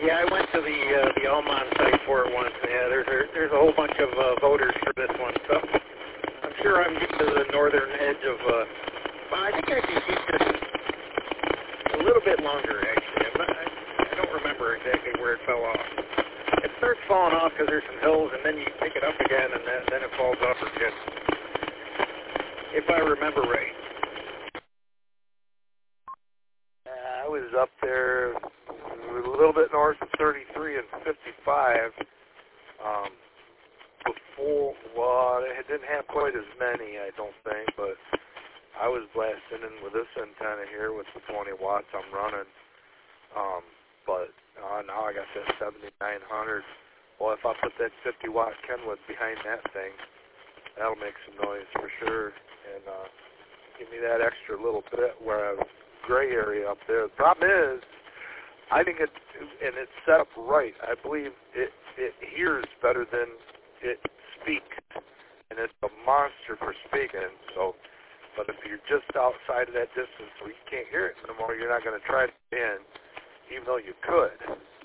Yeah, I went to the Almond site for it once. Yeah, there's a whole bunch of voters for this one, so I'm sure I'm getting to the northern edge of. Well, I think I can keep this a little bit longer, actually. I don't remember exactly where it fell off. It starts falling off because there's some hills, and then you pick it up again, and then it falls off again. If I remember right. I was up there a little bit north of 33 and 55 before. Well, it didn't have quite as many, I don't think, but I was blasting in with this antenna here with the 20 watts I'm running. But now I got that 7900. Well, if I put that 50 watt Kenwood behind that thing, that'll make some noise for sure, and give me that extra little bit where I was gray area up there. The problem is, I think it's set up right. I believe it hears better than it speaks, and it's a monster for speaking. So, but if you're just outside of that distance where you can't hear it no more, you're not going to try it in, even though you could.